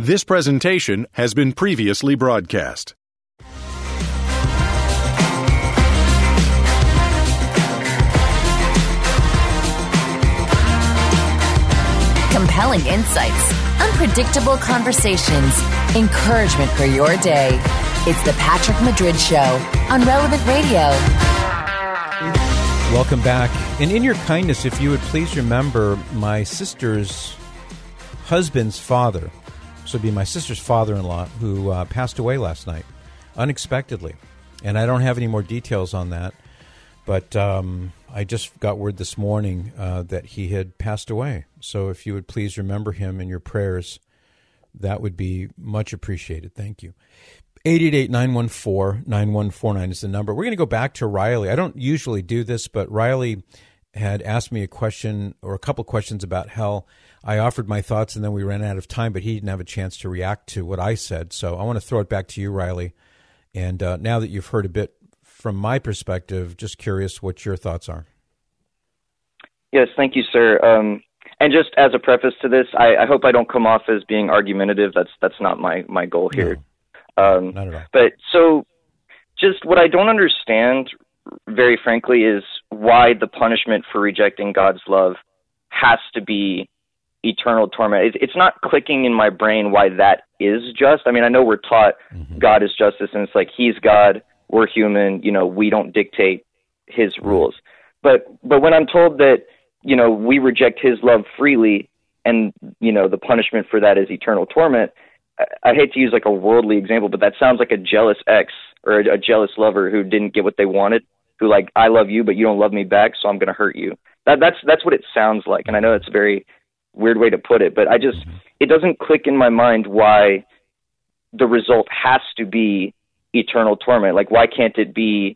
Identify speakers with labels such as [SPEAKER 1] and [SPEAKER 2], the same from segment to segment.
[SPEAKER 1] This presentation has been previously broadcast.
[SPEAKER 2] Compelling insights, unpredictable conversations, encouragement for your day. It's the Patrick Madrid Show on Relevant Radio.
[SPEAKER 3] Welcome back. And in your kindness, if you would please remember my sister's husband's father. So it'd be my sister's father-in-law who passed away last night, unexpectedly. And I don't have any more details on that. But I just got word this morning that he had passed away. So if you would please remember him in your prayers, that would be much appreciated. Thank you. 888-914-9149 is the number. We're going to go back to Riley. I don't usually do this, but Riley had asked me a question or a couple questions about hell. I offered my thoughts, and then we ran out of time, but he didn't have a chance to react to what I said. So I want to throw it back to you, Riley. And now that you've heard a bit from my perspective, just curious what your thoughts are.
[SPEAKER 4] Yes, thank you, sir. And just as a preface to this, I hope I don't come off as being argumentative. That's not my goal here.
[SPEAKER 3] No, not at all.
[SPEAKER 4] But so just what I don't understand, very frankly, is why the punishment for rejecting God's love has to be eternal torment. It's not clicking in my brain why that is just. I mean, I know we're taught God is justice, and it's like he's God, we're human, we don't dictate his rules. But when I'm told that, we reject his love freely and, the punishment for that is eternal torment, I hate to use like a worldly example, but that sounds like a jealous ex or a jealous lover who didn't get what they wanted, who like, I love you, but you don't love me back, so I'm going to hurt you. That's what it sounds like. And I know it's a very weird way to put it, but it doesn't click in my mind why the result has to be eternal torment. Like, why can't it be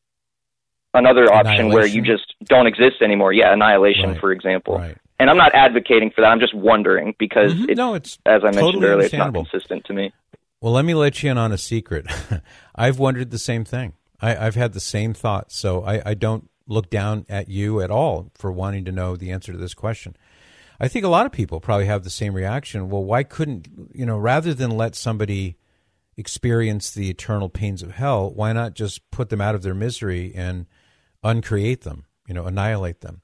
[SPEAKER 4] another option where you just don't exist anymore? Yeah, annihilation, right, for example. Right. And I'm not advocating for that. I'm just wondering because, it's, as I mentioned earlier, it's not consistent to me.
[SPEAKER 3] Well, let me let you in on a secret. I've wondered the same thing. I've had the same thought. So I don't look down at you at all for wanting to know the answer to this question. I think a lot of people probably have the same reaction. Well, why couldn't, rather than let somebody experience the eternal pains of hell, why not just put them out of their misery and uncreate them, annihilate them?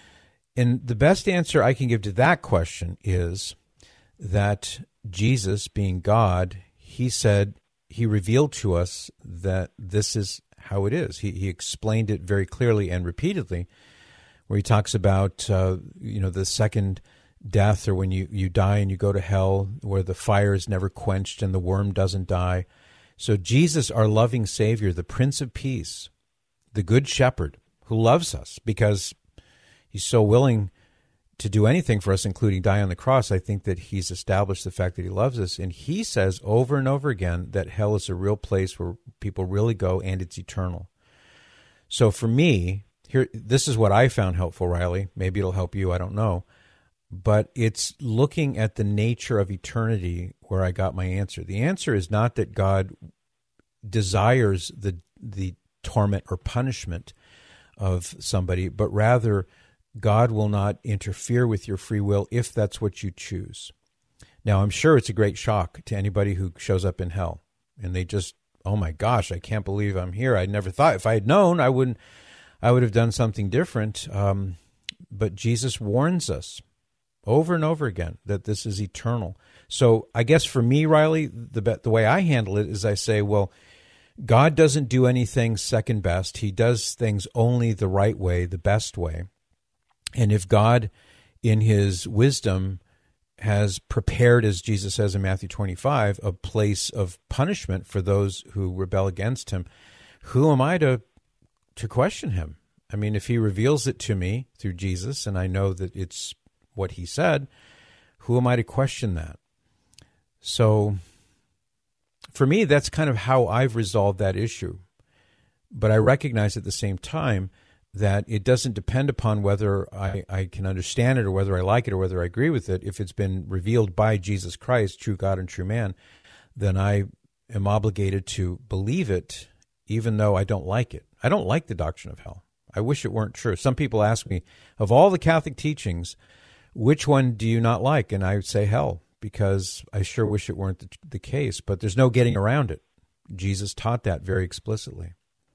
[SPEAKER 3] And the best answer I can give to that question is that Jesus, being God, he said, he revealed to us that this is how it is. He explained it very clearly and repeatedly, where he talks about, the second death, or when you die and you go to hell, where the fire is never quenched and the worm doesn't die. So Jesus, our loving Savior, the Prince of Peace, the Good Shepherd, who loves us because he's so willing to do anything for us, including die on the cross. I think that he's established the fact that he loves us. And he says over and over again that hell is a real place where people really go and it's eternal. So for me, this is what I found helpful, Riley. Maybe it'll help you, I don't know. But it's looking at the nature of eternity where I got my answer. The answer is not that God desires the torment or punishment of somebody, but rather God will not interfere with your free will if that's what you choose. Now, I'm sure it's a great shock to anybody who shows up in hell, and they just, oh my gosh, I can't believe I'm here. I never thought, if I had known, I would have done something different. But Jesus warns us over and over again that this is eternal. So I guess for me, Riley, the way I handle it is I say, well, God doesn't do anything second best. He does things only the right way, the best way. And if God, in his wisdom, has prepared, as Jesus says in Matthew 25, a place of punishment for those who rebel against him, who am I to question him? I mean, if he reveals it to me through Jesus, and I know that it's what he said, who am I to question that? So for me, that's kind of how I've resolved that issue. But I recognize at the same time that it doesn't depend upon whether I can understand it or whether I like it or whether I agree with it. If it's been revealed by Jesus Christ, true God and true man, then I am obligated to believe it, even though I don't like it. I don't like the doctrine of hell. I wish it weren't true. Some people ask me, of all the Catholic teachings, which one do you not like? And I would say hell, because I sure wish it weren't the case, but there's no getting around it. Jesus taught that very explicitly.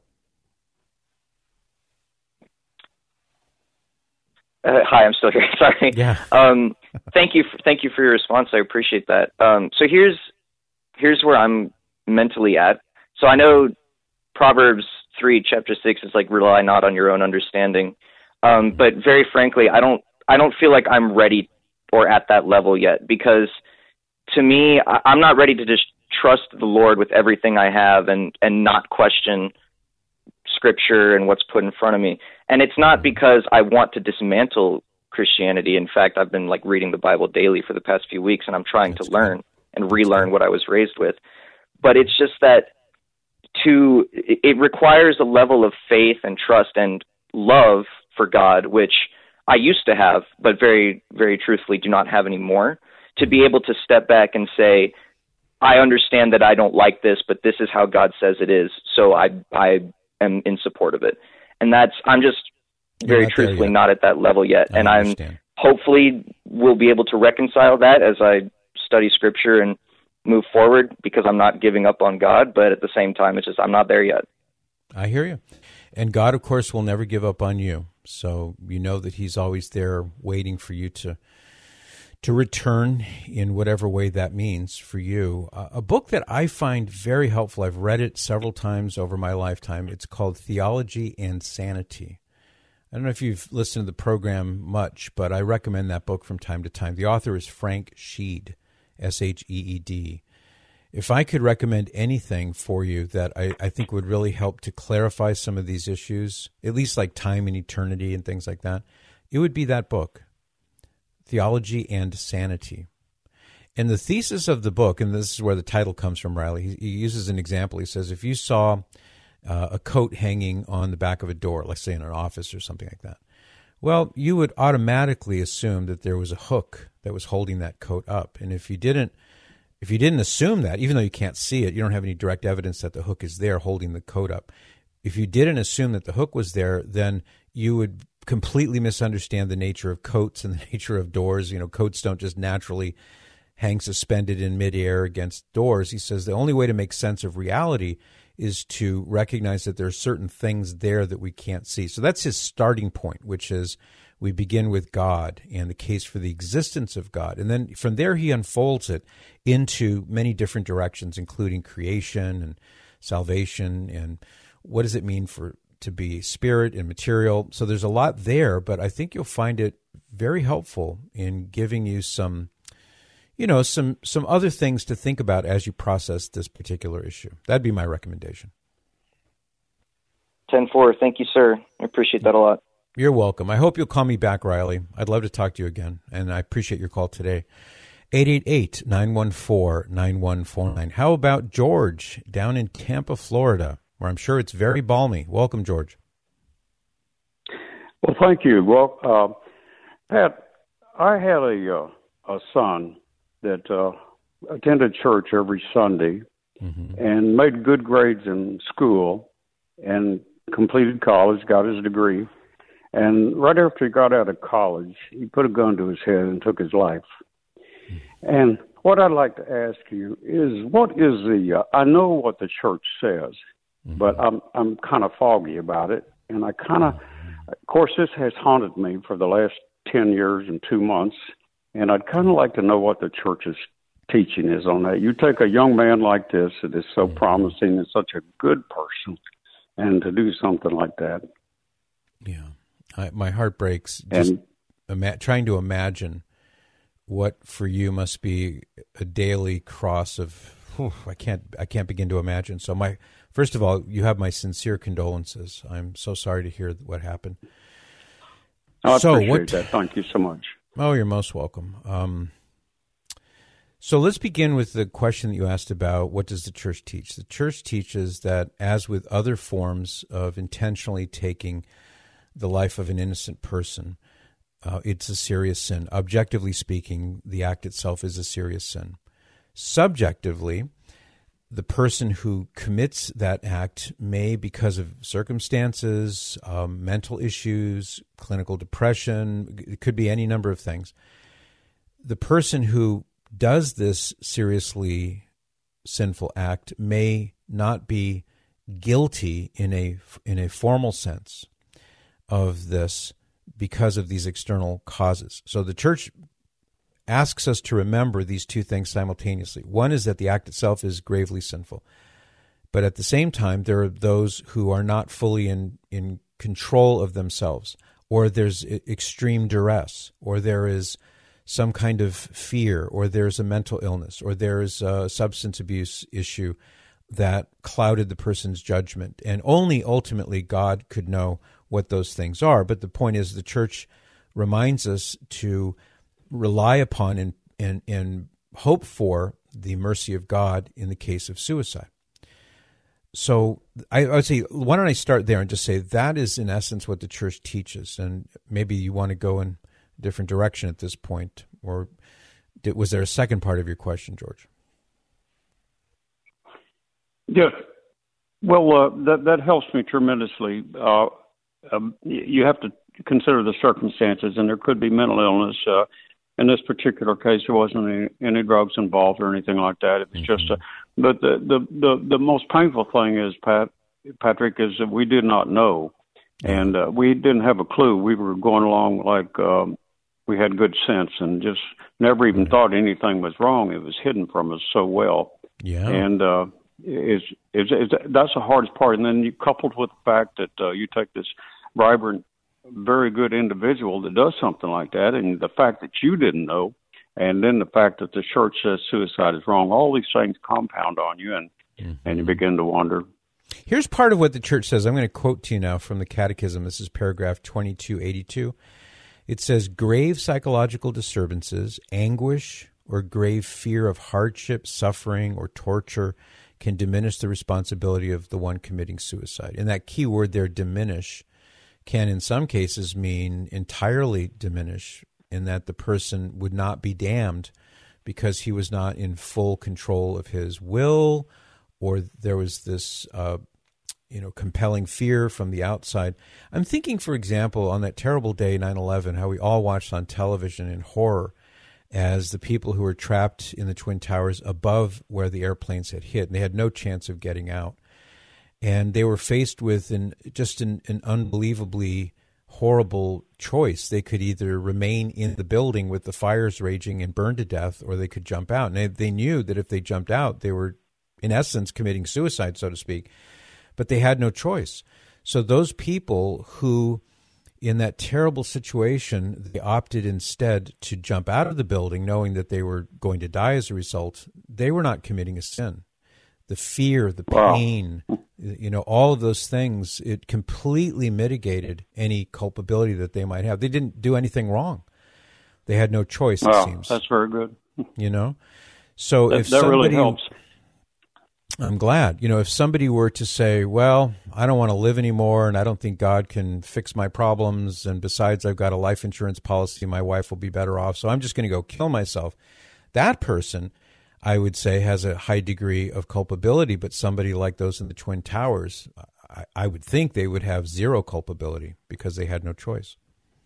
[SPEAKER 4] Hi, I'm still here. Sorry.
[SPEAKER 3] Yeah.
[SPEAKER 4] Thank you for your response. I appreciate that. So here's where I'm mentally at. So I know Proverbs 3, chapter 6 is like, rely not on your own understanding. But very frankly, I don't feel like I'm ready or at that level yet, because to me, I'm not ready to just trust the Lord with everything I have and not question Scripture and what's put in front of me. And it's not because I want to dismantle Christianity. In fact, I've been like reading the Bible daily for the past few weeks, and I'm trying to learn and relearn what I was raised with. But it's just that it requires a level of faith and trust and love for God, which I used to have, but very, very truthfully do not have anymore, to be able to step back and say, I understand that I don't like this, but this is how God says it is, so I am in support of it. And I'm just very truthfully not at that level yet. And I'm hopefully will be able to reconcile that as I study Scripture and move forward, because I'm not giving up on God, but at the same time, it's just I'm not there yet.
[SPEAKER 3] I hear you. And God, of course, will never give up on you. So you know that He's always there waiting for you to return in whatever way that means for you. A book that I find very helpful, I've read it several times over my lifetime. It's called Theology and Sanity. I don't know if you've listened to the program much, but I recommend that book from time to time. The author is Frank Sheed, S-H-E-E-D. If I could recommend anything for you that I think would really help to clarify some of these issues, at least like time and eternity and things like that, it would be that book, Theology and Sanity. And the thesis of the book, and this is where the title comes from, Riley, he uses an example. He says, if you saw a coat hanging on the back of a door, let's say in an office or something like that, well, you would automatically assume that there was a hook that was holding that coat up. And if you didn't assume that, even though you can't see it, you don't have any direct evidence that the hook is there holding the coat up. If you didn't assume that the hook was there, then you would completely misunderstand the nature of coats and the nature of doors. You know, coats don't just naturally hang suspended in midair against doors. He says the only way to make sense of reality is to recognize that there are certain things there that we can't see. So that's his starting point, which is we begin with God and the case for the existence of God. And then from there, he unfolds it into many different directions, including creation and salvation and what does it mean to be spirit and material. So there's a lot there, but I think you'll find it very helpful in giving you some other things to think about as you process this particular issue. That'd be my recommendation.
[SPEAKER 4] 10-4. Thank you, sir. I appreciate that a lot.
[SPEAKER 3] You're welcome. I hope you'll call me back, Riley. I'd love to talk to you again, and I appreciate your call today. 888-914-9149. How about George down in Tampa, Florida, where I'm sure it's very balmy? Welcome, George.
[SPEAKER 5] Well, thank you. Well, Pat, I had a son that attended church every Sunday and made good grades in school and completed college, got his degree. And right after he got out of college, he put a gun to his head and took his life. And what I'd like to ask you is, what is I know what the church says, but I'm kind of foggy about it. And of course, this has haunted me for the last 10 years and 2 months. And I'd kind of like to know what the church's teaching is on that. You take a young man like this that is so promising and such a good person, and to do something like that.
[SPEAKER 3] Yeah. My heart breaks just trying to imagine what for you must be a daily cross of. I can't begin to imagine. So first of all, you have my sincere condolences. I'm so sorry to hear what happened.
[SPEAKER 5] I appreciate that. Thank you so much.
[SPEAKER 3] Oh, you're most welcome. So let's begin with the question that you asked about what does the church teach? The church teaches that, as with other forms of intentionally taking the life of an innocent person, it's a serious sin. Objectively speaking, the act itself is a serious sin. Subjectively, the person who commits that act may, because of circumstances, mental issues, clinical depression, it could be any number of things. The person who does this seriously sinful act may not be guilty in a formal sense of this because of these external causes. So the church asks us to remember these two things simultaneously. One is that the act itself is gravely sinful, but at the same time, there are those who are not fully in control of themselves, or there's extreme duress, or there is some kind of fear, or there's a mental illness, or there's a substance abuse issue that clouded the person's judgment. And only ultimately God could know what those things are. But the point is, the church reminds us to rely upon and hope for the mercy of God in the case of suicide. So I would say, why don't I start there and just say that is in essence what the church teaches. And maybe you want to go in a different direction at this point, or was there a second part of your question, George?
[SPEAKER 5] Yeah, well, that helps me tremendously. You have to consider the circumstances, and there could be mental illness. In this particular case, there wasn't any drugs involved or anything like that. It was just but the most painful thing is, Patrick, is that we did not know, and we didn't have a clue. We were going along like we had good sense and just never even thought anything was wrong. It was hidden from us so well. Yeah. And that's the hardest part. And then you coupled with the fact that you take this vibrant, very good individual that does something like that, and the fact that you didn't know, and then the fact that the church says suicide is wrong, all these things compound on you, and you begin to wonder.
[SPEAKER 3] Here's part of what the church says. I'm going to quote to you now from the Catechism. This is paragraph 2282. It says, grave psychological disturbances, anguish, or grave fear of hardship, suffering, or torture can diminish the responsibility of the one committing suicide. And that key word there, diminish, can in some cases mean entirely diminish, in that the person would not be damned because he was not in full control of his will, or there was this compelling fear from the outside. I'm thinking, for example, on that terrible day, 9/11, how we all watched on television in horror as the people who were trapped in the Twin Towers above where the airplanes had hit, and they had no chance of getting out. And they were faced with an unbelievably horrible choice. They could either remain in the building with the fires raging and burn to death, or they could jump out. And they knew that if they jumped out, they were, in essence, committing suicide, so to speak. But they had no choice. So those people who, in that terrible situation, they opted instead to jump out of the building knowing that they were going to die as a result, they were not committing a sin. The fear, the pain, all of those things, it completely mitigated any culpability that they might have. They didn't do anything wrong. They had no choice, it seems.
[SPEAKER 5] That's very good.
[SPEAKER 3] So if
[SPEAKER 5] that
[SPEAKER 3] somebody,
[SPEAKER 5] really helps.
[SPEAKER 3] I'm glad. If somebody were to say, well, I don't want to live anymore, and I don't think God can fix my problems, and besides, I've got a life insurance policy, my wife will be better off, so I'm just going to go kill myself. That person, I would say, has a high degree of culpability, but somebody like those in the Twin Towers, I would think they would have zero culpability because they had no choice.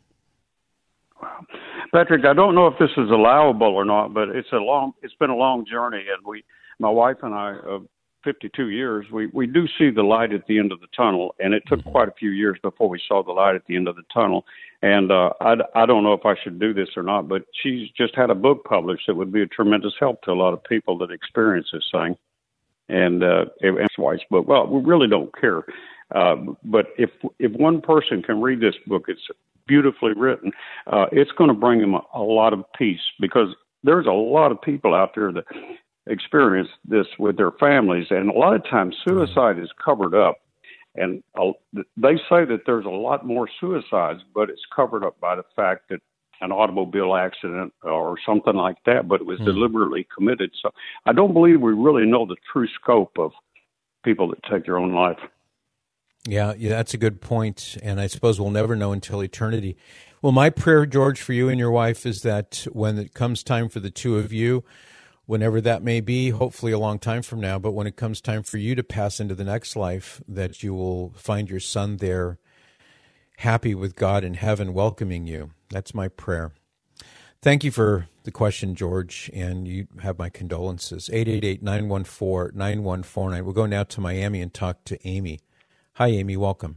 [SPEAKER 5] Wow. Patrick, I don't know if this is allowable or not, but it's been a long journey, and my wife and I, 52 years, we do see the light at the end of the tunnel, and it took quite a few years before we saw the light at the end of the tunnel. And I don't know if I should do this or not, but she's just had a book published that would be a tremendous help to a lot of people that experience this thing. And it's wife's book. Well, we really don't care. But if one person can read this book, it's beautifully written. It's going to bring them a lot of peace, because there's a lot of people out there that experience this with their families, and a lot of times suicide is covered up. And they say that there's a lot more suicides, but it's covered up by the fact that an automobile accident or something like that, but it was deliberately committed. So I don't believe we really know the true scope of people that take their own life.
[SPEAKER 3] Yeah, that's a good point, and I suppose we'll never know until eternity. Well, my prayer, George, for you and your wife is that when it comes time for the two of you, whenever that may be, hopefully a long time from now, but when it comes time for you to pass into the next life, that you will find your son there happy with God in heaven welcoming you. That's my prayer. Thank you for the question, George, and you have my condolences. 888-914-9149. We'll go now to Miami and talk to Amy. Hi, Amy. Welcome.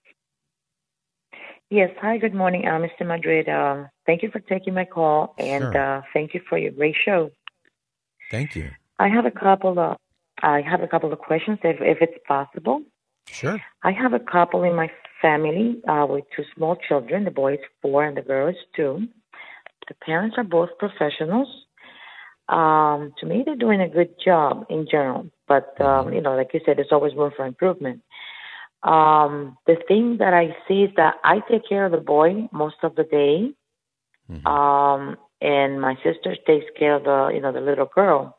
[SPEAKER 6] Yes. Hi, good morning, Mr. Madrid. Thank you for taking my call, and
[SPEAKER 3] Sure.
[SPEAKER 6] thank you for your great show.
[SPEAKER 3] Thank you.
[SPEAKER 6] I have a couple of questions, if it's possible.
[SPEAKER 3] Sure.
[SPEAKER 6] I have a couple in my family with two small children. The boy is 4 and the girl is 2. The parents are both professionals. To me, they're doing a good job in general, but like you said, there's always room for improvement. The thing that I see is that I take care of the boy most of the day, and my sister takes care of the little girl.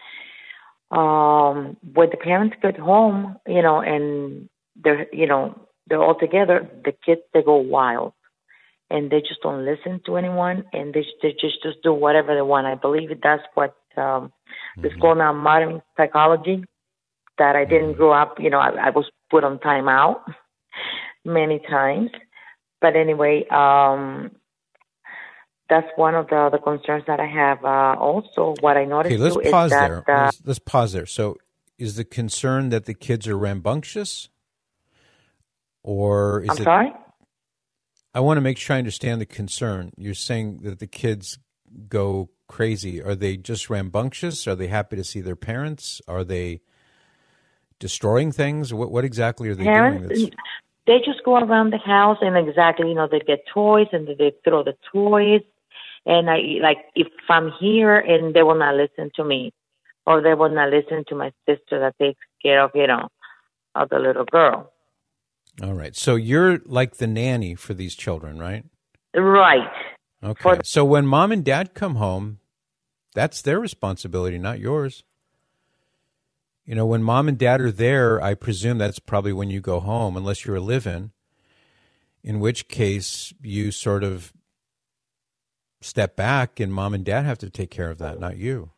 [SPEAKER 6] When the parents get home, and they're all together, the kids, they go wild, and they just don't listen to anyone, and they just do whatever they want. I believe that's what it's called now modern psychology. That I didn't grow up, I was put on timeout many times. But anyway, that's one of the concerns that I have. Also, what I noticed
[SPEAKER 3] let's
[SPEAKER 6] too
[SPEAKER 3] pause
[SPEAKER 6] is
[SPEAKER 3] there.
[SPEAKER 6] that
[SPEAKER 3] Let's pause there. So, is the concern that the kids are rambunctious, or is
[SPEAKER 6] I'm sorry?
[SPEAKER 3] I want to make sure I understand the concern. You're saying that the kids go crazy. Are they just rambunctious? Are they happy to see their parents? Are they destroying things? What exactly are they
[SPEAKER 6] Parents,
[SPEAKER 3] doing?
[SPEAKER 6] they just go around the house and they get toys and they throw the toys. And if I'm here and they will not listen to me, or they will not listen to my sister that takes care of the little girl.
[SPEAKER 3] All right. So you're like the nanny for these children, right?
[SPEAKER 6] Right.
[SPEAKER 3] Okay. So when mom and dad come home, that's their responsibility, not yours. When mom and dad are there, I presume that's probably when you go home, unless you're a live-in, in which case you sort of step back and mom and dad have to take care of that, not you.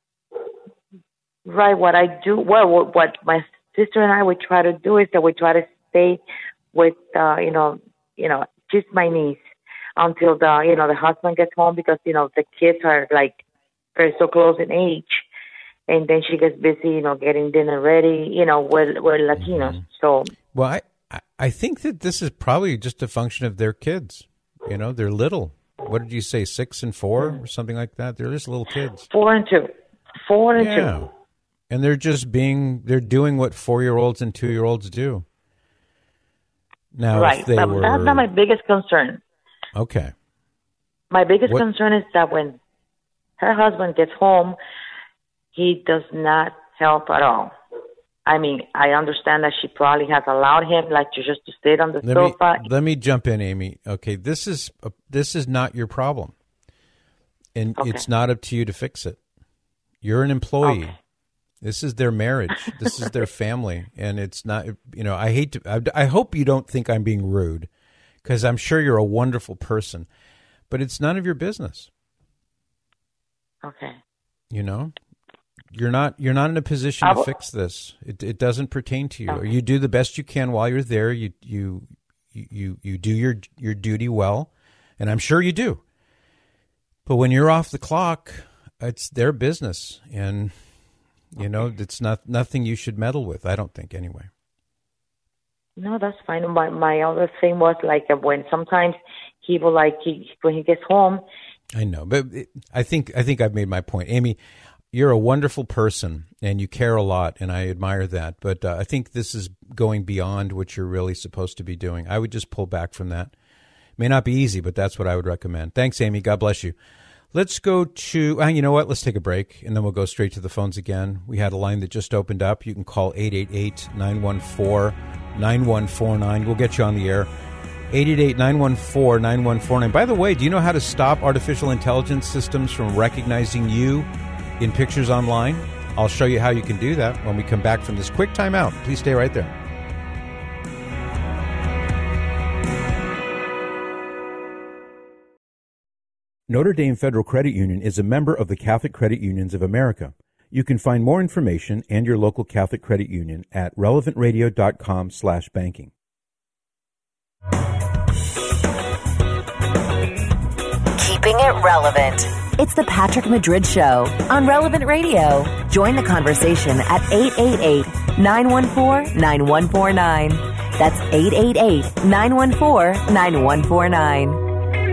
[SPEAKER 6] Right. What I do, what my sister and I would try to do is that we try to stay with, just my niece until the husband gets home, because, the kids are very so close in age. And then she gets busy, getting dinner ready, we're Latinos. So,
[SPEAKER 3] well, I think that this is probably just a function of their kids. They're little. What did you say, 6 and 4 or something like that? They're just little kids.
[SPEAKER 6] 4 and 2. 4 and 2.
[SPEAKER 3] And they're doing what 4-year-olds and 2-year-olds do. Now,
[SPEAKER 6] right.
[SPEAKER 3] If they
[SPEAKER 6] That's
[SPEAKER 3] were...
[SPEAKER 6] not my biggest concern.
[SPEAKER 3] Okay.
[SPEAKER 6] My biggest concern is that when her husband gets home, he does not help at all. I mean, I understand that she probably has allowed him to sit on the sofa.
[SPEAKER 3] Let me jump in, Amy. Okay, this is not your problem, and it's not up to you to fix it. You're an employee.
[SPEAKER 6] Okay.
[SPEAKER 3] This is their marriage. This is their family, and it's not. I hope you don't think I'm being rude, because I'm sure you're a wonderful person, but it's none of your business.
[SPEAKER 6] Okay.
[SPEAKER 3] You're not in a position to fix this. It doesn't pertain to you. Okay. You do the best you can while you're there. You do your duty well, and I'm sure you do. But when you're off the clock, it's their business, and it's nothing you should meddle with. I don't think, anyway.
[SPEAKER 6] No, that's fine. My other thing was when sometimes he will when he gets home.
[SPEAKER 3] I know, but I think I've made my point, Amy. You're a wonderful person, and you care a lot, and I admire that. But I think this is going beyond what you're really supposed to be doing. I would just pull back from that. It may not be easy, but that's what I would recommend. Thanks, Amy. God bless you. Let's go to, you know what? Let's take a break, and then we'll go straight to the phones again. We had a line that just opened up. You can call 888-914-9149. We'll get you on the air. 888-914-9149. By the way, do you know how to stop artificial intelligence systems from recognizing you in pictures online? I'll show you how you can do that when we come back from this quick timeout. Please stay right there. Notre Dame Federal Credit Union is a member of the Catholic Credit Unions of America. You can find more information and your local Catholic Credit Union at relevantradio.com/banking.
[SPEAKER 2] Keeping keeping it relevant. It's the Patrick Madrid Show on Relevant Radio. Join the conversation at 888-914-9149. That's 888-914-9149.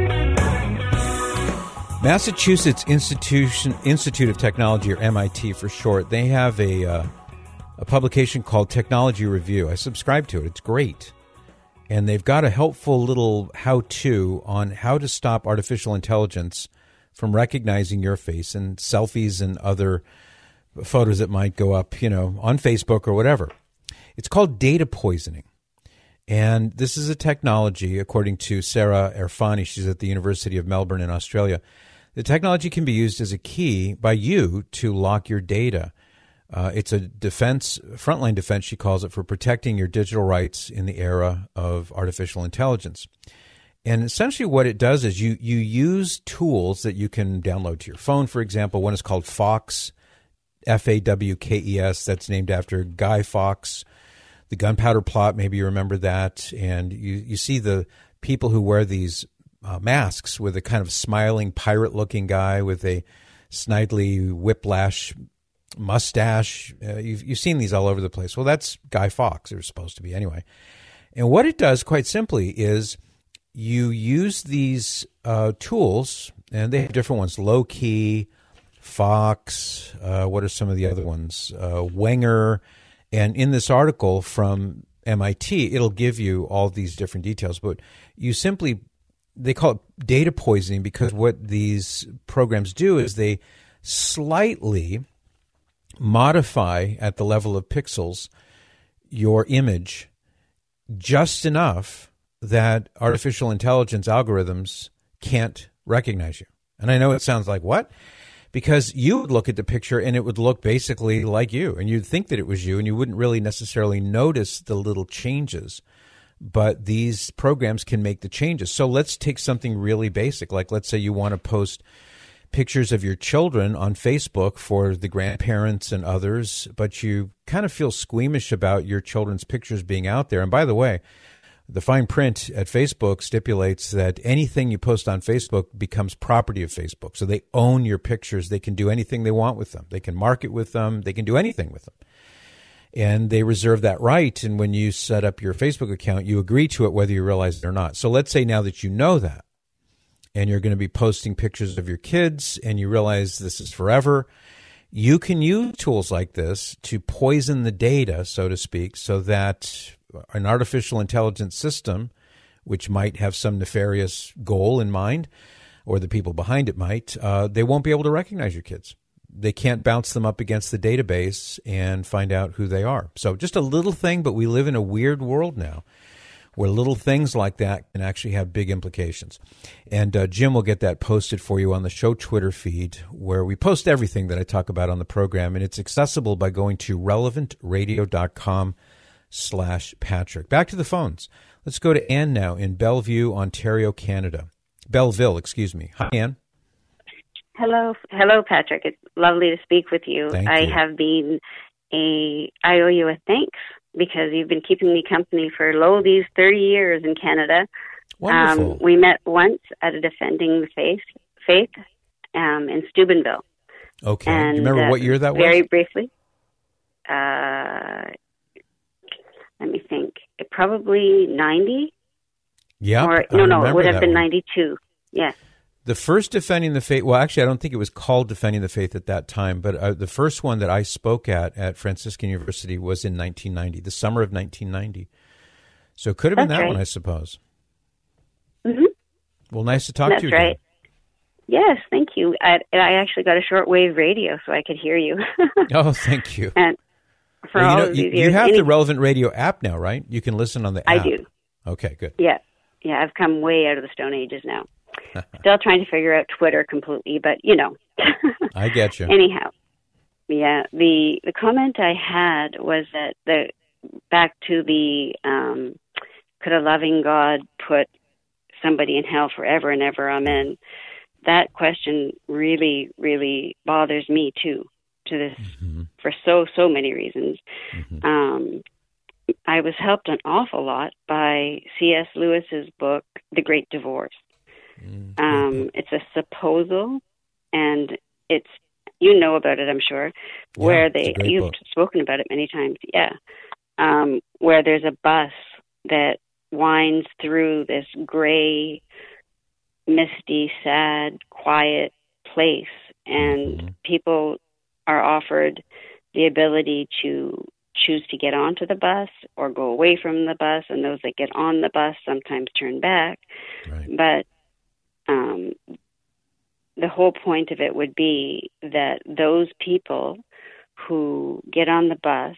[SPEAKER 3] Massachusetts Institute of Technology, or MIT for short, they have a publication called Technology Review. I subscribe to it. It's great. And they've got a helpful little how-to on how to stop artificial intelligence from recognizing your face in selfies and other photos that might go up, on Facebook or whatever. It's called data poisoning. And this is a technology, according to Sarah Erfani, she's at the University of Melbourne in Australia. The technology can be used as a key by you to lock your data. It's a defense, frontline defense, she calls it, for protecting your digital rights in the era of artificial intelligence. And essentially what it does is you use tools that you can download to your phone, for example. One is called Fawkes, Fawkes. That's named after Guy Fawkes, the gunpowder plot. Maybe you remember that. And you see the people who wear these masks with a kind of smiling pirate-looking guy with a snidely whiplash mustache. You've seen these all over the place. Well, that's Guy Fawkes. They're supposed to be anyway. And what it does, quite simply, is you use these tools, and they have different ones. Low-key, Fawkes, what are some of the other ones? Wenger. And in this article from MIT, it'll give you all these different details. But you simply, they call it data poisoning because what these programs do is they slightly modify at the level of pixels your image just enough that artificial intelligence algorithms can't recognize you. And I know it sounds like, what? Because you would look at the picture and it would look basically like you, and you'd think that it was you, and you wouldn't really necessarily notice the little changes. But these programs can make the changes. So let's take something really basic, like let's say you want to post pictures of your children on Facebook for the grandparents and others, but you kind of feel squeamish about your children's pictures being out there. And by the way, the fine print at Facebook stipulates that anything you post on Facebook becomes property of Facebook. So they own your pictures. They can do anything they want with them. They can market with them. They can do anything with them. And they reserve that right. And when you set up your Facebook account, you agree to it whether you realize it or not. So let's say now that you know that, and you're going to be posting pictures of your kids, and you realize this is forever, you can use tools like this to poison the data, so to speak, so that an artificial intelligence system, which might have some nefarious goal in mind, or the people behind it might, they won't be able to recognize your kids. They can't bounce them up against the database and find out who they are. So just a little thing, but we live in a weird world now where little things like that can actually have big implications. And Jim will get that posted for you on the show Twitter feed, where we post everything that I talk about on the program. And it's accessible by going to relevantradio.com/Patrick. Back to the phones. Let's go to Ann now in Belleville, Ontario, Canada. Belleville, excuse me. Hi, Ann.
[SPEAKER 7] Hello, Patrick. It's lovely to speak with you.
[SPEAKER 3] Thank you.
[SPEAKER 7] I owe you a thanks because you've been keeping me company for these 30 years in Canada.
[SPEAKER 3] Wonderful.
[SPEAKER 7] We met once at a Defending the Faith in Steubenville.
[SPEAKER 3] Okay.
[SPEAKER 7] And,
[SPEAKER 3] you remember what year that was?
[SPEAKER 7] Very briefly. Let me think. Probably 90?
[SPEAKER 3] Yeah.
[SPEAKER 7] No, it would have been 92. Yes.
[SPEAKER 3] The first Defending the Faith, well, actually, I don't think it was called Defending the Faith at that time, but the first one that I spoke at Franciscan University was in 1990, the summer of 1990. So it could have been that right. one, I suppose.
[SPEAKER 7] Mm-hmm.
[SPEAKER 3] Well, nice to talk to you.
[SPEAKER 7] That's right. Yes, thank you. I actually got a shortwave radio so I could hear you.
[SPEAKER 3] Oh, thank you.
[SPEAKER 7] And for all of these years.
[SPEAKER 3] You have the Relevant Radio app now, right? You can listen on the app.
[SPEAKER 7] I do.
[SPEAKER 3] Okay, good.
[SPEAKER 7] Yeah, I've come way out of the Stone Ages now. Still trying to figure out Twitter completely, but
[SPEAKER 3] I get you.
[SPEAKER 7] Anyhow, yeah. The comment I had was that back to the could a loving God put somebody in hell forever and ever? Amen. That question really, really bothers me too. To this, for so many reasons. Mm-hmm. I was helped an awful lot by C.S. Lewis's book, The Great Divorce. It's a supposal, and it's, you know about it, I'm sure, where you've
[SPEAKER 3] book.
[SPEAKER 7] spoken about it many times, where there's a bus that winds through this gray, misty, sad, quiet place, and people are offered the ability to choose to get onto the bus or go away from the bus, and those that get on the bus sometimes turn back.
[SPEAKER 3] Right.
[SPEAKER 7] But the whole point of it would be that those people who get on the bus,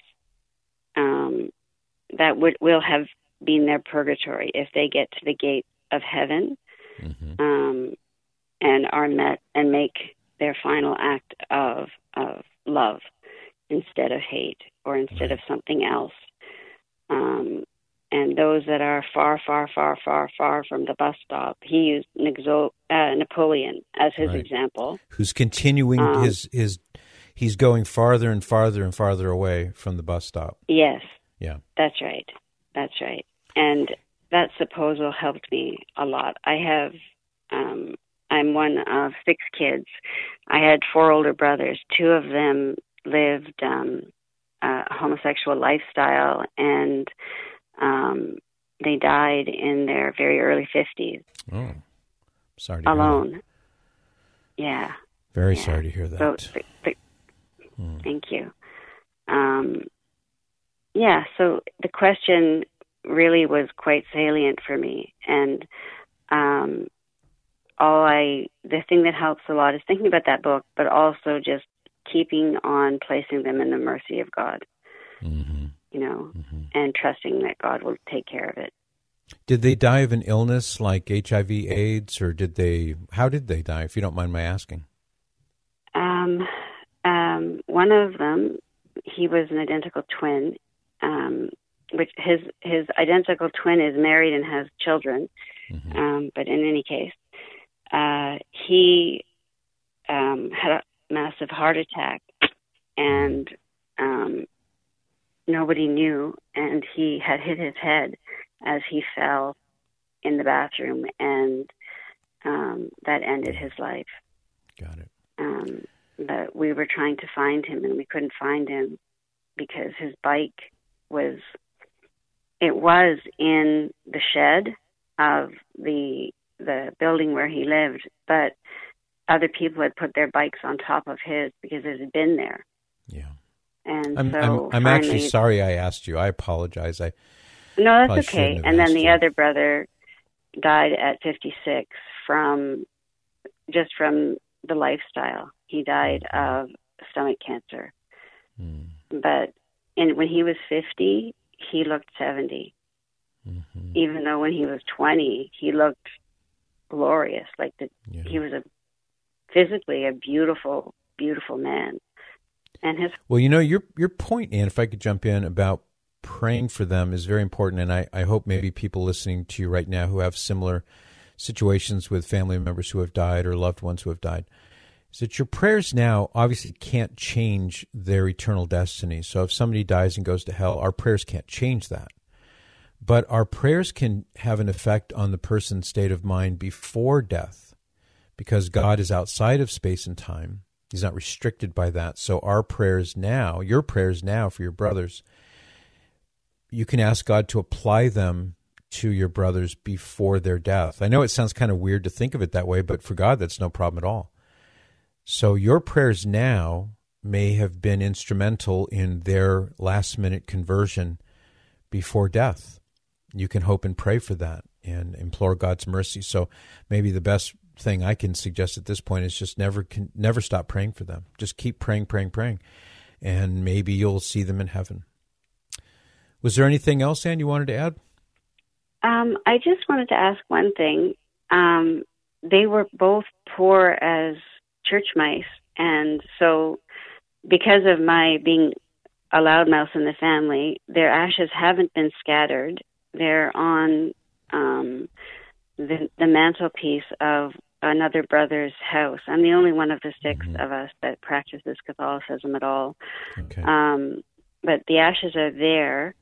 [SPEAKER 7] that will have been their purgatory if they get to the gate of heaven, and are met and make their final act of love instead of hate or instead of something else. And those that are far, far, far, far, far from the bus stop, he used Napoleon as his example.
[SPEAKER 3] Who's continuing he's going farther and farther and farther away from the bus stop.
[SPEAKER 7] Yes.
[SPEAKER 3] Yeah.
[SPEAKER 7] That's right. And that supposal helped me a lot. I'm one of 6 kids. I had 4 older brothers. 2 of them lived a homosexual lifestyle, and they died in their very early 50s.
[SPEAKER 3] Oh, sorry to hear
[SPEAKER 7] alone.
[SPEAKER 3] that.
[SPEAKER 7] Yeah.
[SPEAKER 3] Very sorry to hear that.
[SPEAKER 7] So thank you. So the question really was quite salient for me, and the thing that helps a lot is thinking about that book, but also just keeping on placing them in the mercy of God, and trusting that God will take care of it.
[SPEAKER 3] Did they die of an illness like HIV, AIDS, or how did they die, if you don't mind my asking?
[SPEAKER 7] One of them, he was an identical twin, which his identical twin is married and has children. But in any case, he had a massive heart attack, and nobody knew, and he had hit his head as he fell in the bathroom, and that ended his life.
[SPEAKER 3] Got it.
[SPEAKER 7] But we were trying to find him, and we couldn't find him because his bike was in the shed of the building where he lived, but other people had put their bikes on top of his because it had been there.
[SPEAKER 3] Yeah.
[SPEAKER 7] And
[SPEAKER 3] I'm
[SPEAKER 7] finally,
[SPEAKER 3] actually sorry I asked you. I apologize.
[SPEAKER 7] No, that's okay. And then the other brother died at 56 from the lifestyle. He died of stomach cancer. But when he was 50, he looked 70. Even though when he was 20, he looked glorious. He was physically a beautiful, beautiful man. And
[SPEAKER 3] your point, Ann, if I could jump in, about praying for them is very important, and I hope maybe people listening to you right now who have similar situations with family members who have died or loved ones who have died, is that your prayers now obviously can't change their eternal destiny. So if somebody dies and goes to hell, our prayers can't change that. But our prayers can have an effect on the person's state of mind before death, because God is outside of space and time. He's not restricted by that. So our prayers now, your prayers now for your brothers, you can ask God to apply them to your brothers before their death. I know it sounds kind of weird to think of it that way, but for God, that's no problem at all. So your prayers now may have been instrumental in their last-minute conversion before death. You can hope and pray for that and implore God's mercy. So maybe the best thing I can suggest at this point is just never stop praying for them. Just keep praying, and maybe you'll see them in heaven. Was there anything else, Ann, you wanted to add?
[SPEAKER 7] I just wanted to ask one thing. They were both poor as church mice, and so because of my being a loudmouth in the family, their ashes haven't been scattered. They're on the mantelpiece of another brother's house. I'm the only one of the 6 of us that practices Catholicism at all.
[SPEAKER 3] Okay.
[SPEAKER 7] But the ashes are there.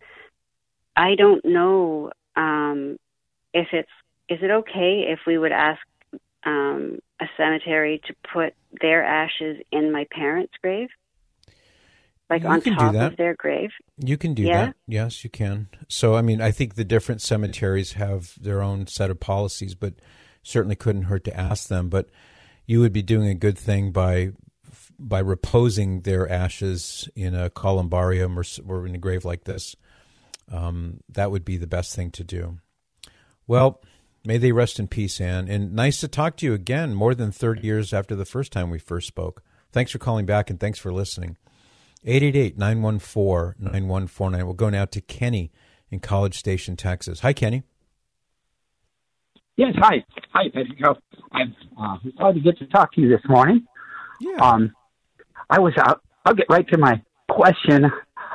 [SPEAKER 7] I don't know is it okay if we would ask a cemetery to put their ashes in my parents' grave, like on top of their grave.
[SPEAKER 3] You can do that. Yes, you can. So, I mean, I think the different cemeteries have their own set of policies, but certainly couldn't hurt to ask them. But you would be doing a good thing by reposing their ashes in a columbarium or in a grave like this. That would be the best thing to do. Well, may they rest in peace, Ann. And nice to talk to you again, more than 30 years after the first time we first spoke. Thanks for calling back, and thanks for listening. 888-914-9149. We'll go now to Kenny in College Station, Texas. Hi, Kenny.
[SPEAKER 8] Yes, hi. Hi, Pedro. I'm glad to get to talk to you this morning.
[SPEAKER 3] Yeah.
[SPEAKER 8] I'll get right to my question.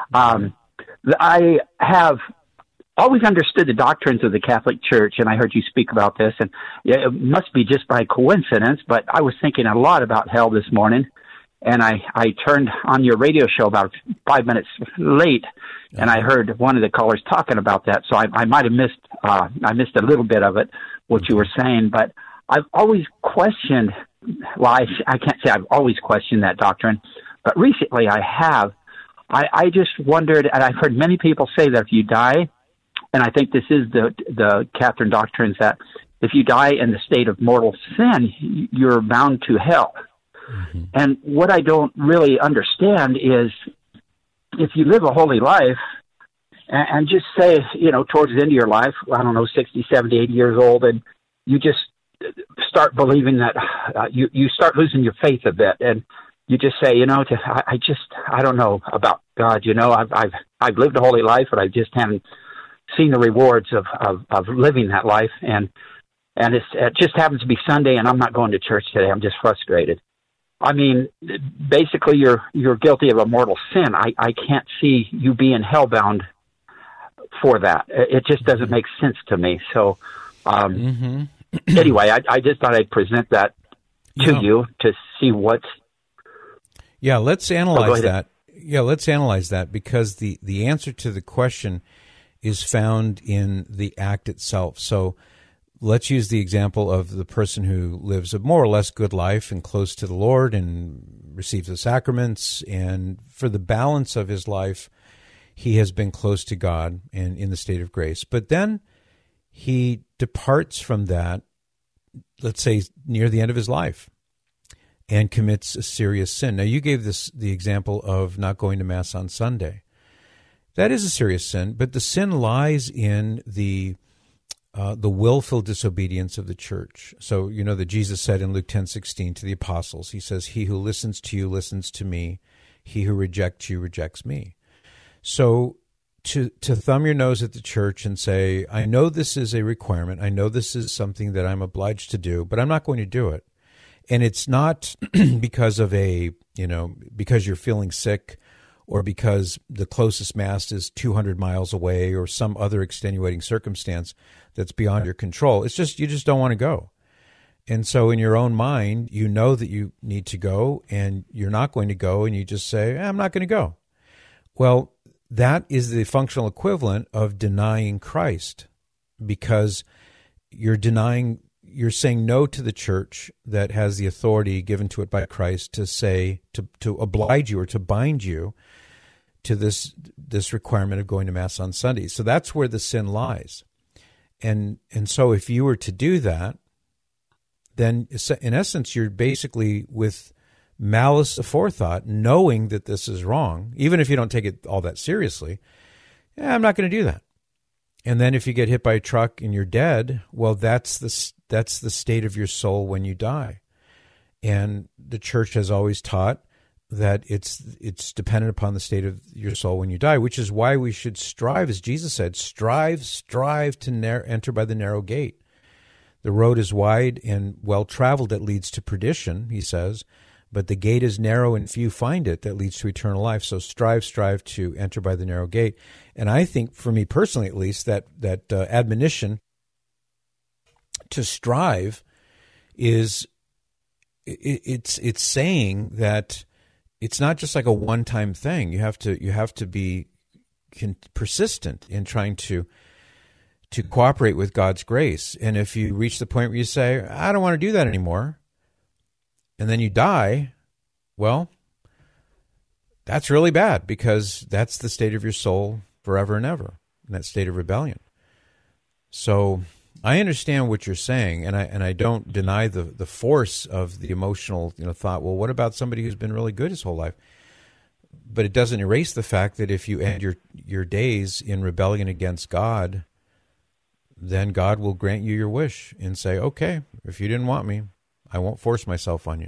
[SPEAKER 8] I have always understood the doctrines of the Catholic Church, and I heard you speak about this, and it must be just by coincidence, but I was thinking a lot about hell this morning, and I turned on your radio show about 5 minutes late, and I heard one of the callers talking about that, so I might have missed a little bit of it, what you were saying, but I've always questioned, well, I can't say I've always questioned that doctrine, but recently I have. I just wondered, and I've heard many people say that if you die, and I think this is the Catherine doctrines, that if you die in the state of mortal sin, you're bound to hell. Mm-hmm. And what I don't really understand is if you live a holy life and just say, towards the end of your life, 60, 70, 80 years old, and you just start believing that you start losing your faith a bit, and you just say, I don't know about God. I've lived a holy life, but I just haven't seen the rewards of living that life, and it just happens to be Sunday, and I'm not going to church today. I'm just frustrated. I mean, basically, you're guilty of a mortal sin. I can't see you being hellbound for that. It just doesn't make sense to me. So, anyway, I just thought I'd present that to you to see what's.
[SPEAKER 3] Yeah, let's analyze that. Yeah, let's analyze that, because the answer to the question is found in the act itself. So let's use the example of the person who lives a more or less good life and close to the Lord and receives the sacraments, and for the balance of his life, he has been close to God and in the state of grace. But then he departs from that, let's say near the end of his life, and commits a serious sin. Now, you gave the example of not going to Mass on Sunday. That is a serious sin, but the sin lies in the willful disobedience of the church. So, that Jesus said in Luke 10:16 to the apostles, he says, "He who listens to you listens to me. He who rejects you rejects me." So to thumb your nose at the church and say, I know this is a requirement, I know this is something that I'm obliged to do, but I'm not going to do it. And it's not because of because you're feeling sick, or because the closest Mass is 200 miles away, or some other extenuating circumstance that's beyond your control. It's just, you just don't want to go. And so in your own mind, you know that you need to go, and you're not going to go, and you just say, I'm not going to go. Well, that is the functional equivalent of denying Christ, because you're saying no to the church that has the authority given to it by Christ to say, to oblige you or to bind you to this requirement of going to Mass on Sunday. So that's where the sin lies. And so if you were to do that, then in essence, you're basically with malice aforethought, knowing that this is wrong, even if you don't take it all that seriously. I'm not going to do that. And then if you get hit by a truck and you're dead, well, that's the state of your soul when you die. And the church has always taught that it's dependent upon the state of your soul when you die, which is why we should strive, as Jesus said, strive to enter by the narrow gate. The road is wide and well-traveled that leads to perdition, he says, but the gate is narrow and few find it that leads to eternal life. So strive to enter by the narrow gate. And I think, for me personally at least, that admonition to strive is it's saying that it's not just like a one-time thing. You have to be persistent in trying to to cooperate with God's grace. And if you reach the point where you say, I don't want to do that anymore, and then you die, well, that's really bad, because that's the state of your soul forever and ever, in that state of rebellion. So I understand what you're saying, and I don't deny the force of the emotional thought, well, what about somebody who's been really good his whole life? But it doesn't erase the fact that if you end your days in rebellion against God, then God will grant you your wish and say, okay, if you didn't want me, I won't force myself on you.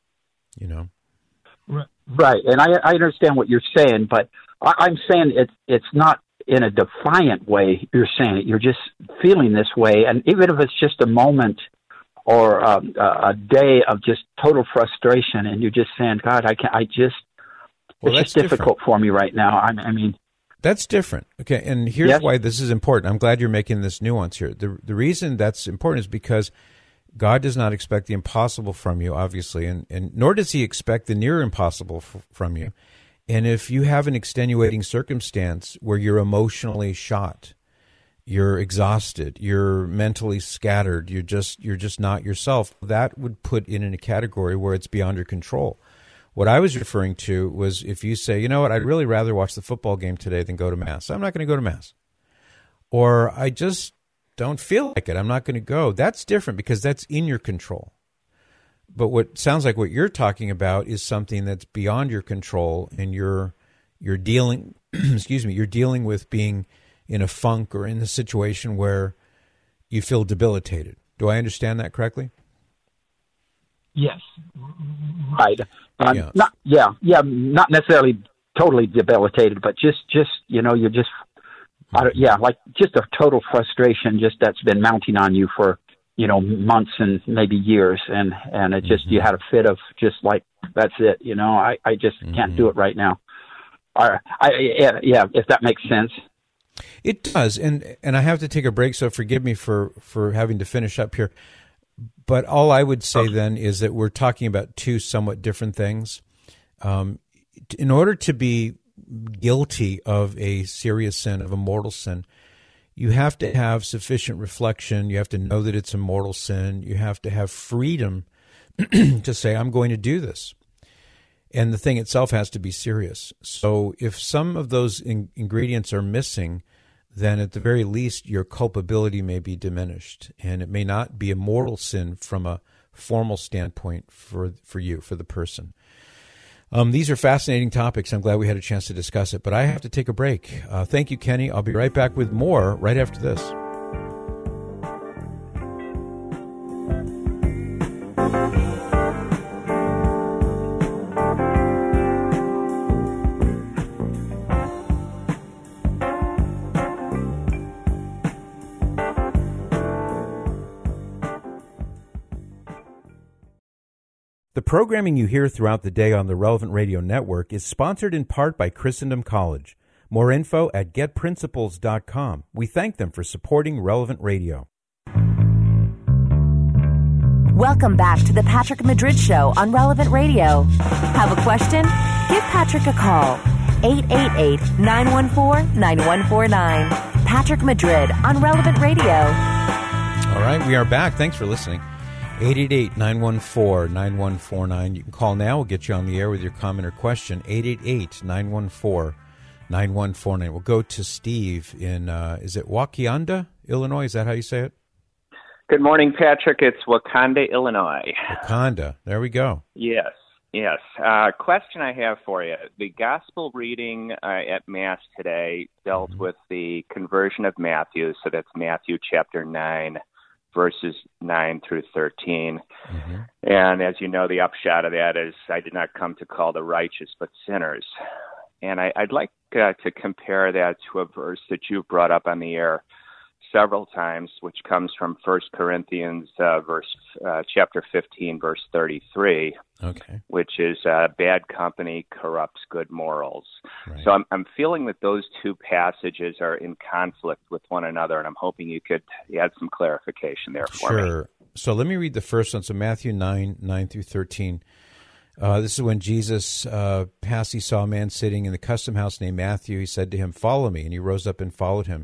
[SPEAKER 8] Right, and I understand what you're saying, but I'm saying it's not in a defiant way. You're saying it. You're just feeling this way, and even if it's just a moment or a day of just total frustration, and you're just saying, God, I can't. It's just difficult for me right now. I mean,
[SPEAKER 3] that's different. Okay, and here's why this is important. I'm glad you're making this nuance here. The reason that's important is because God does not expect the impossible from you, obviously, and nor does he expect the near impossible from you. And if you have an extenuating circumstance where you're emotionally shot, you're exhausted, you're mentally scattered, you're just not yourself, that would put it in a category where it's beyond your control. What I was referring to was if you say, you know what, I'd really rather watch the football game today than go to Mass. I'm not going to go to Mass. Or I just don't feel like it. I'm not going to go. That's different, because that's in your control. But what sounds like what you're talking about is something that's beyond your control, and you're dealing you're dealing with being in a funk or in a situation where you feel debilitated. Do I understand that correctly?
[SPEAKER 8] Yes. Right. Not necessarily totally debilitated, but just you're just like just a total frustration just that's been mounting on you for months and maybe years, and it just you had a fit of just like, that's it, I just can't do it right now. If that makes sense.
[SPEAKER 3] It does, and I have to take a break, so forgive me for having to finish up here. But all I would say then is that we're talking about two somewhat different things. In order to be guilty of a serious sin, of a mortal sin, you have to have sufficient reflection. You have to know that it's a mortal sin. You have to have freedom to say, I'm going to do this. And the thing itself has to be serious. So if some of those ingredients are missing, then at the very least your culpability may be diminished. And it may not be a mortal sin from a formal standpoint for you, for the person. These are fascinating topics. I'm glad we had a chance to discuss it, but I have to take a break. Thank you, Kenny. I'll be right back with more right after this. The programming you hear throughout the day on the Relevant Radio Network is sponsored in part by Christendom College. More info at getprinciples.com. We thank them for supporting Relevant Radio.
[SPEAKER 2] Welcome back to the Patrick Madrid Show on Relevant Radio. Have a question? Give Patrick a call. 888-914-9149. Patrick Madrid on Relevant Radio.
[SPEAKER 3] All right, we are back. Thanks for listening. 888-914-9149. You can call now. We'll get you on the air with your comment or question. 888-914-9149. We'll go to Steve in, is it Waukesha, Illinois? Is that how you say it?
[SPEAKER 9] Good morning, Patrick. It's Wakanda, Illinois.
[SPEAKER 3] Wakanda. There we go.
[SPEAKER 9] Yes. Question I have for you. The gospel reading at Mass today dealt with the conversion of Matthew. So that's Matthew chapter 9. Verses 9 through 13. Mm-hmm. And as you know, the upshot of that is, I did not come to call the righteous, but sinners. And I'd like to compare that to a verse that you've brought up on the air several times, which comes from 1 Corinthians chapter 15, verse 33, which is bad company corrupts good morals. Right. So I'm feeling that those two passages are in conflict with one another, and I'm hoping you could add some clarification there for me.
[SPEAKER 3] Sure. So let me read the first one. So Matthew 9 through 13. This is when Jesus passed, he saw a man sitting in the custom house named Matthew. He said to him, "Follow me." And he rose up and followed him.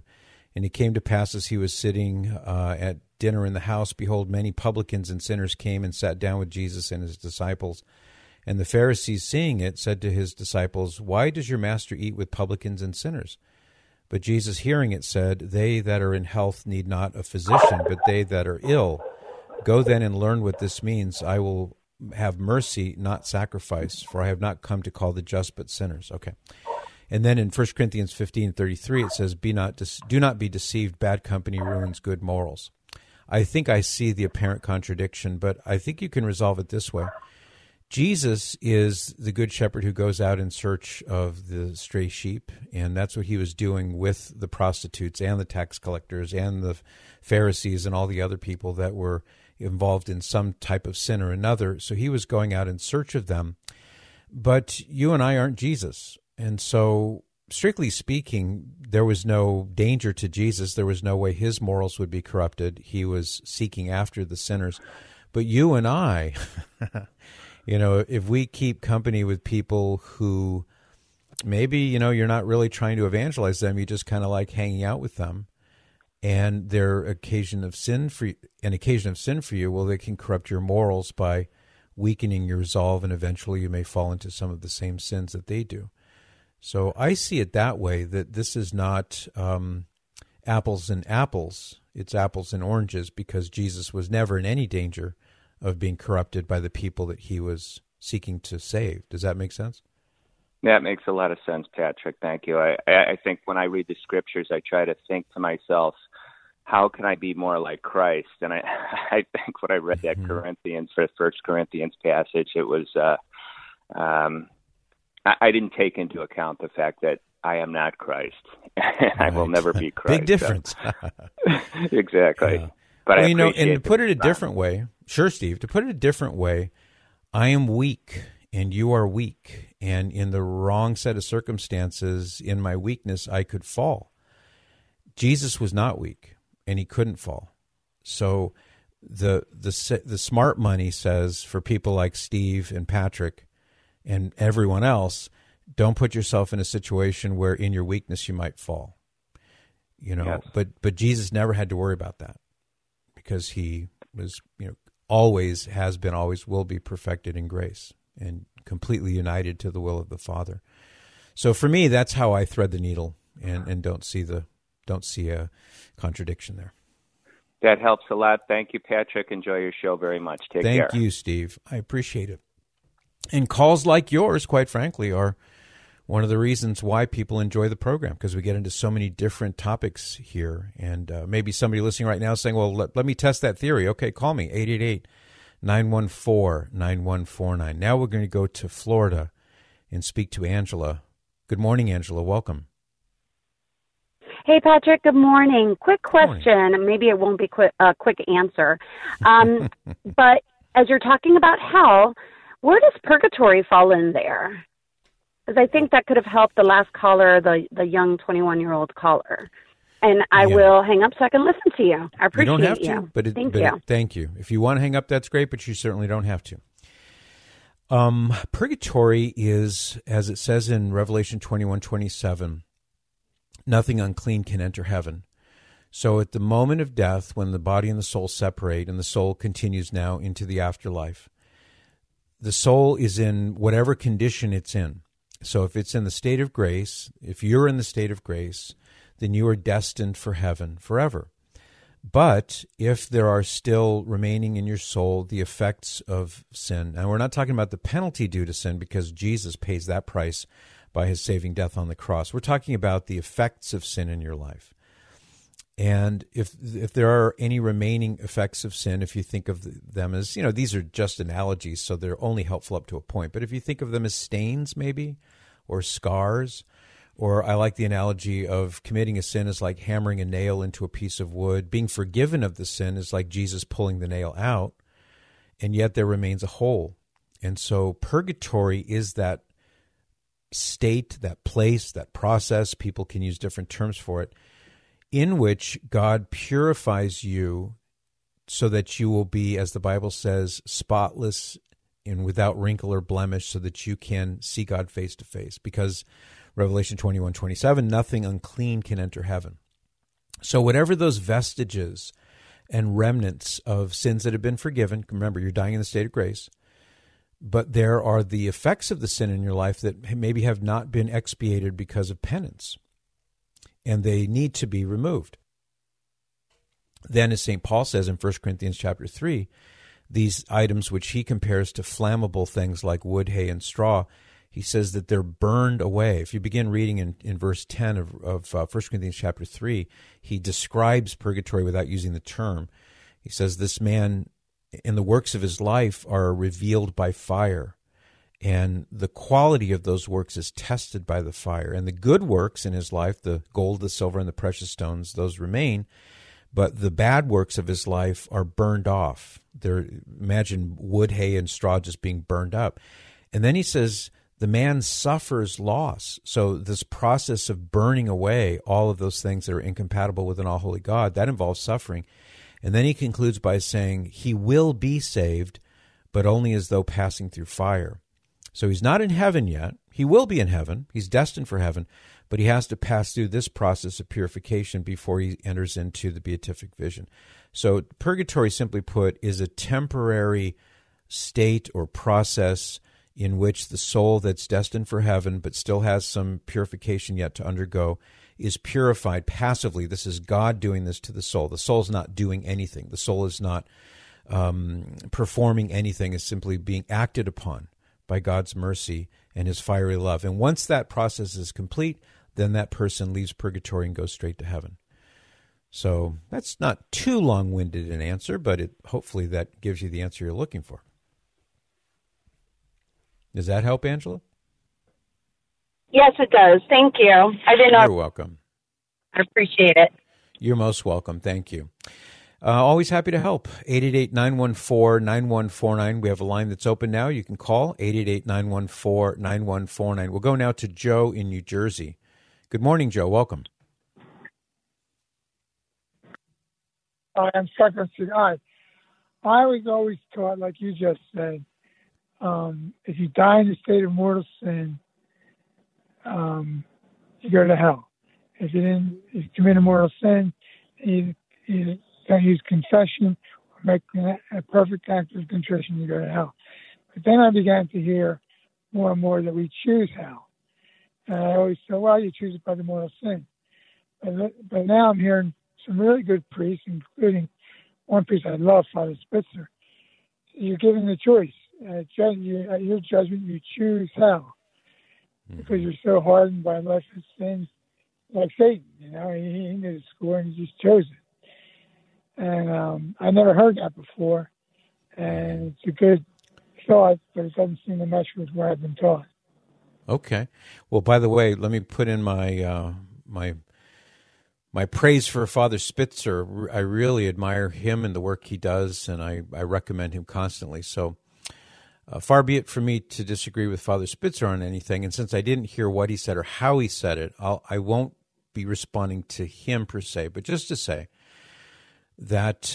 [SPEAKER 3] And it came to pass as he was sitting at dinner in the house, behold, many publicans and sinners came and sat down with Jesus and his disciples. And the Pharisees, seeing it, said to his disciples, why does your master eat with publicans and sinners? But Jesus, hearing it, said, they that are in health need not a physician, but they that are ill. Go then and learn what this means. I will have mercy, not sacrifice, for I have not come to call the just, but sinners. Okay. And then in 1 Corinthians 15:33, it says, do not be deceived, bad company ruins good morals. I think I see the apparent contradiction, but I think you can resolve it this way. Jesus is the good shepherd who goes out in search of the stray sheep, and that's what he was doing with the prostitutes and the tax collectors and the Pharisees and all the other people that were involved in some type of sin or another. So he was going out in search of them. But you and I aren't Jesus. And so, strictly speaking, there was no danger to Jesus. There was no way his morals would be corrupted. He was seeking after the sinners. But you and I... if we keep company with people who maybe, you're not really trying to evangelize them, you just kind of like hanging out with them, and they're occasion of sin for you, well, they can corrupt your morals by weakening your resolve, and eventually you may fall into some of the same sins that they do. So I see it that way, that this is not apples and apples, it's apples and oranges, because Jesus was never in any danger of being corrupted by the people that he was seeking to save. Does that make sense?
[SPEAKER 9] That makes a lot of sense, Patrick. Thank you. I think when I read the scriptures, I try to think to myself, how can I be more like Christ? And I think when I read that First Corinthians passage, it was I didn't take into account the fact that I am not Christ. I will never be Christ.
[SPEAKER 3] Big difference.
[SPEAKER 9] So. Exactly.
[SPEAKER 3] Yeah.
[SPEAKER 9] But
[SPEAKER 3] well, and to put it a different way, sure, Steve, to put it a different way, I am weak and you are weak. And in the wrong set of circumstances, in my weakness, I could fall. Jesus was not weak and he couldn't fall. So the smart money says for people like Steve and Patrick and everyone else, don't put yourself in a situation where in your weakness you might fall. Yes. But Jesus never had to worry about that, because he was, always has been, always will be perfected in grace and completely united to the will of the Father. So for me, that's how I thread the needle and don't see a contradiction there.
[SPEAKER 9] That helps a lot. Thank you, Patrick. Enjoy your show very much. Take care.
[SPEAKER 3] Thank you, Steve. I appreciate it. And calls like yours, quite frankly, are one of the reasons why people enjoy the program, because we get into so many different topics here. And maybe somebody listening right now is saying, well, let me test that theory. Okay, call me, 888-914-9149. Now we're going to go to Florida and speak to Angela. Good morning, Angela. Welcome.
[SPEAKER 10] Hey, Patrick. Good morning. Quick question. Maybe it won't be a quick answer. But as you're talking about hell, where does purgatory fall in there? Because I think that could have helped the last caller, the young 21-year-old caller. And I will hang up so I can listen to you. I appreciate you.
[SPEAKER 3] You don't have to, but thank you. If you want to hang up, that's great, but you certainly don't have to. Purgatory is, as it says in Revelation 21:27, nothing unclean can enter heaven. So at the moment of death, when the body and the soul separate and the soul continues now into the afterlife, the soul is in whatever condition it's in. So if it's in the state of grace, if you're in the state of grace, then you are destined for heaven forever. But if there are still remaining in your soul the effects of sin, and we're not talking about the penalty due to sin, because Jesus pays that price by his saving death on the cross. We're talking about the effects of sin in your life. And if there are any remaining effects of sin, if you think of them as, these are just analogies, so they're only helpful up to a point. But if you think of them as stains, maybe, or scars, or I like the analogy of committing a sin is like hammering a nail into a piece of wood. Being forgiven of the sin is like Jesus pulling the nail out, and yet there remains a hole. And so purgatory is that state, that place, that process, people can use different terms for it, in which God purifies you so that you will be, as the Bible says, spotless and without wrinkle or blemish, so that you can see God face to face. Because Revelation 21:27, nothing unclean can enter heaven. So whatever those vestiges and remnants of sins that have been forgiven, remember, you're dying in the state of grace, but there are the effects of the sin in your life that maybe have not been expiated because of penance, and they need to be removed. Then, as St. Paul says in 1 Corinthians chapter 3, these items which he compares to flammable things like wood, hay, and straw, he says that they're burned away. If you begin reading in verse 10 of 1 Corinthians chapter 3, he describes purgatory without using the term. He says this man, in the works of his life, are revealed by fire, and the quality of those works is tested by the fire. And the good works in his life, the gold, the silver, and the precious stones, those remain, but the bad works of his life are burned off. Imagine wood, hay, and straw just being burned up. And then he says the man suffers loss. So this process of burning away all of those things that are incompatible with an all-holy God, that involves suffering. And then he concludes by saying he will be saved, but only as though passing through fire. So he's not in heaven yet. He will be in heaven. He's destined for heaven, but he has to pass through this process of purification before he enters into the beatific vision. So purgatory, simply put, is a temporary state or process in which the soul that's destined for heaven but still has some purification yet to undergo is purified passively. This is God doing this to the soul. The soul's not doing anything. The soul is not performing anything. It's simply being acted upon by God's mercy and his fiery love. And once that process is complete, then that person leaves purgatory and goes straight to heaven. So that's not too long-winded an answer, but hopefully that gives you the answer you're looking for. Does that help, Angela?
[SPEAKER 10] Yes, it does. Thank you. I didn't know.
[SPEAKER 3] You're welcome.
[SPEAKER 10] I appreciate it.
[SPEAKER 3] You're most welcome. Thank you. Always happy to help. 888-914-9149. We have a line that's open now. You can call 888-914-9149. We'll go now to Joe in New Jersey. Good morning, Joe. Welcome.
[SPEAKER 11] I'm Second Guy. I was always taught, like you just said, if you die in the state of mortal sin, you go to hell. If you commit a mortal sin, you don't use confession or make a perfect act of contrition, you go to hell. But then I began to hear more and more that we choose hell. And I always thought, well, you choose it by the mortal sin. But now I'm hearing some really good priests, including one priest I love, Father Spitzer. You're given the choice. Your judgment, you choose hell because you're so hardened by life of sins, like Satan. You know, he knew the score and he just chose it. And I never heard that before, and it's a good thought, but it doesn't seem to match with what I've been taught.
[SPEAKER 3] Okay. Well, by the way, let me put in my my praise for Father Spitzer. I really admire him and the work he does, and I recommend him constantly. So far be it from me to disagree with Father Spitzer on anything, and since I didn't hear what he said or how he said it, I won't be responding to him per se, but just to say that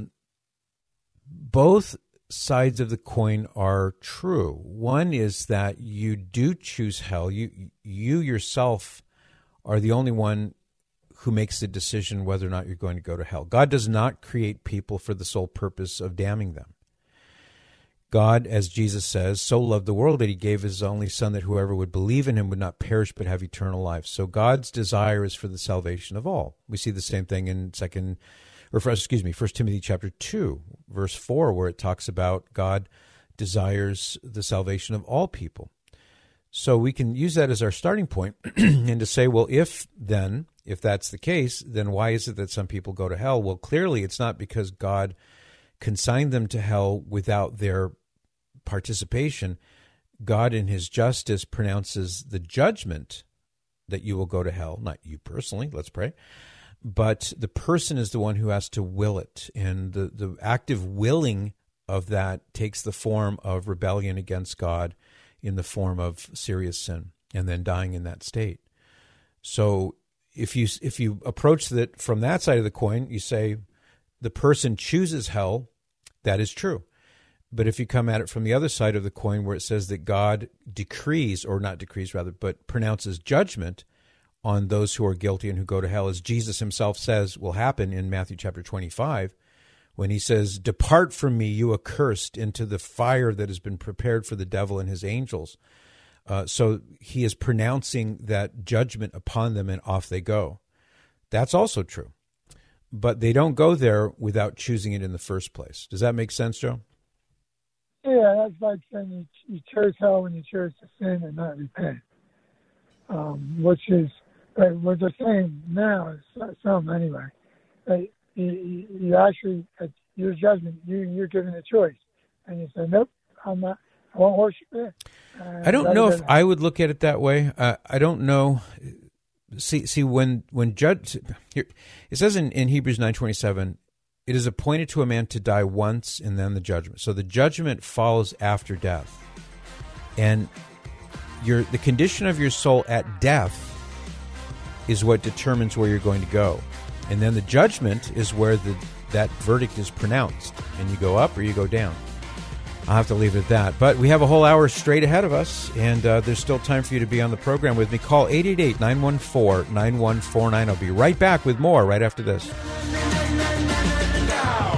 [SPEAKER 3] both sides of the coin are true. One is that you do choose hell. You yourself are the only one who makes the decision whether or not you're going to go to hell. God does not create people for the sole purpose of damning them. God, as Jesus says, so loved the world that he gave his only Son, that whoever would believe in him would not perish but have eternal life. So God's desire is for the salvation of all. We see the same thing in 1 Timothy chapter 2, verse 4, where it talks about God desires the salvation of all people. So we can use that as our starting point and to say, well, if that's the case, then why is it that some people go to hell? Well, clearly it's not because God consigned them to hell without their participation. God in his justice pronounces the judgment that you will go to hell, not you personally, let's pray, but the person is the one who has to will it. And the active willing of that takes the form of rebellion against God in the form of serious sin and then dying in that state. So if you approach that from that side of the coin, you say the person chooses hell, that is true. But if you come at it from the other side of the coin where it says that God decrees, or not decrees rather, but pronounces judgment on those who are guilty and who go to hell, as Jesus himself says will happen in Matthew chapter 25, when he says, "Depart from me, you accursed, into the fire that has been prepared for the devil and his angels." So he is pronouncing that judgment upon them, and off they go. That's also true. But they don't go there without choosing it in the first place. Does that make sense, Joe?
[SPEAKER 11] Yeah, that's like saying you chose hell when you chose to sin and not repent. Which is what they're saying now is some anyway. You actually, at your judgment, you're given a choice, and you say, "Nope, I'm not. I won't worship it."
[SPEAKER 3] I don't know if I would look at it that way. I don't know. See, when judge, here, it says in Hebrews 9:27, it is appointed to a man to die once and then the judgment. So the judgment follows after death, and the condition of your soul at death is what determines where you're going to go, and then the judgment is where that verdict is pronounced, and you go up or you go down. I'll have to leave it at that. But we have a whole hour straight ahead of us, and there's still time for you to be on the program with me. Call 888-914-9149. I'll be right back with more right after this.